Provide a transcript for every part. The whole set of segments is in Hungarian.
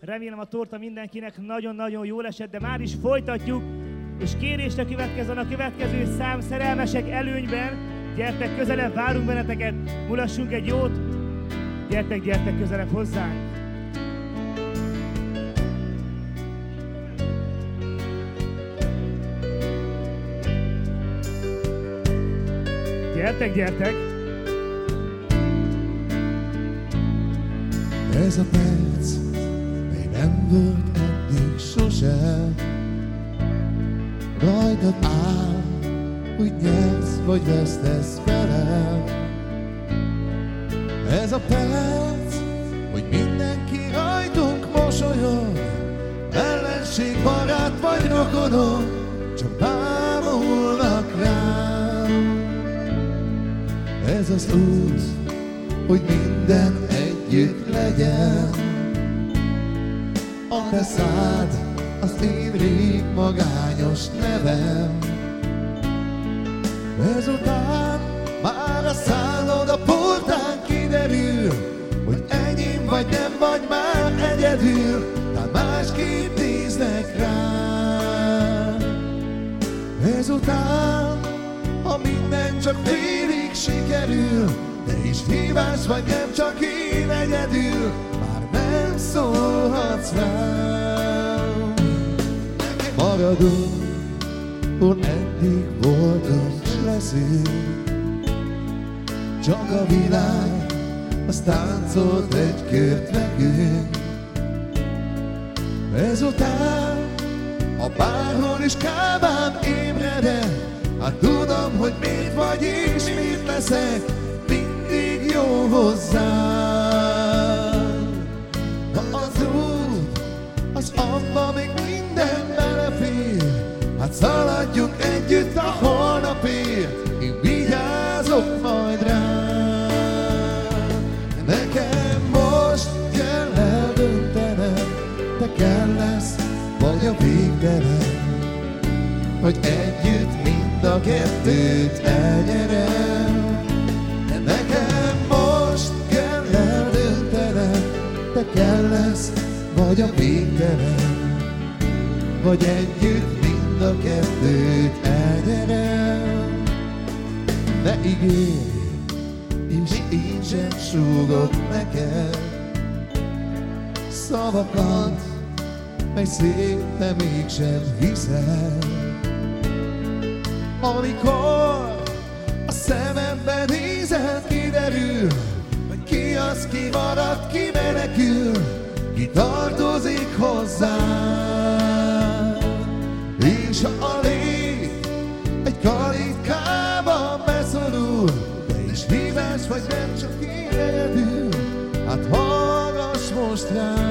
Remélem a torta mindenkinek nagyon-nagyon jól esett, de már is folytatjuk, és kérésre következzen a következő szám Szerelmesek előnyben. Gyertek közelebb, várunk benneteket, mulassunk egy jót. Gyertek közelebb hozzánk. Gyertek! Ez a perc még nem volt eddig sosem. Rajtad áll, hogy nyersz vagy vesztesz velem. Ez a perc, hogy mindenki rajtunk mosolyog. Ellenség, barát vagy rokonom, csak bámulnak rám. Ez az út, hogy minden együtt legyen. A te szád, az én rég magányos nevem. Ezután már a szálloda portán kiderül, hogy enyém vagy nem vagy már egyedül, de másképp néznek rám. Ezután, ha minden csak félig sikerül, de is hívás vagy nem csak én egyedül, már nem szólhatsz rám. Maradunk, hol eddig voltunk s leszünk. Csak a világ, az táncolt egy kört nekünk. Ezután, ha bárhol is kábán ébredek, hát tudom, hogy mit vagy és mit leszek, mindig jó hozzám. Ha az út, az abba még minden belefér, hát szaladjunk együtt a holnapért, én vigyázok majd rám. Nekem most kell eldöntenem, te kell lesz, vagy a végtelen, hogy együtt mind a kettőt elnyerem. Nekem most kell eldöntenem, te kell lesz, vagy a végtelen, vagy együtt mind a kettőt elnyerem. Ne ígérj, és én sem súgok neked szavakat, mely szép, de mégsem hiszel. Amikor a szemembe nézel, kiderül, hogy ki az, ki marad, ki menekül, ki tartozik hozzám. És ha a lég egy kalitkában beszorul, de is hívás vagy nem csak én egyedül, hát hallgass most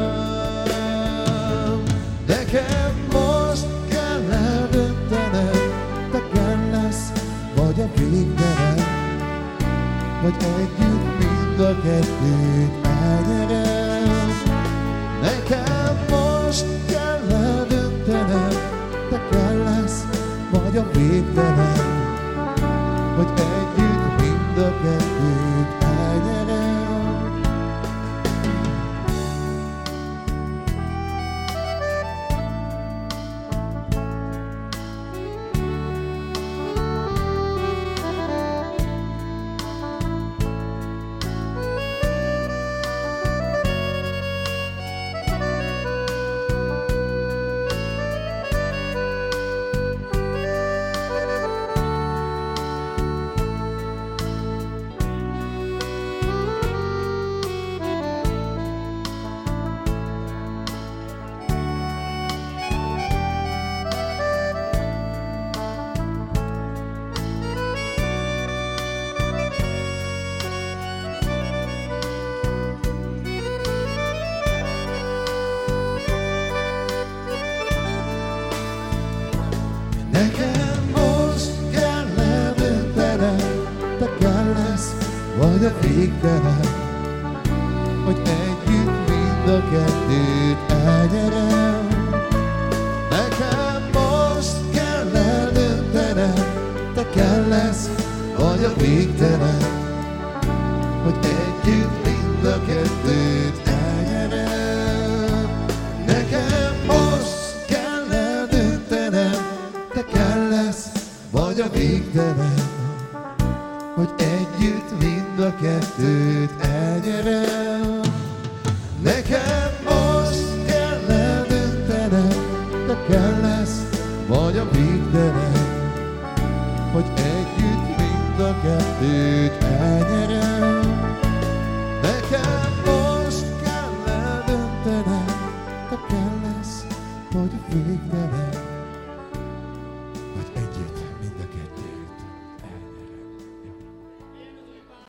rám. Nekem most kell eldöntenem, te kell lesz, vagy a végtelen, vagy együtt mind a kettőt elnyerem. Nekem most kell eldöntenem, te kell lesz, vagy a végtelen, vagy együtt mind a kettőt elnyerem. Nekem most kell eldöntenem, te kell lesz, vagy a végtelen, hogy együtt mind a kettőt elnyerem. Nekem most kell eldöntenem, te kell lesz, vagy a végtelen, hogy együtt mind a kettőt elnyerem. végtelen, hogy együtt mind a kettőt elnyerem. Nekem most kell eldöntenem, te kell lesz, vagy a végtelen, hogy együtt mind a kettőt elnyerem.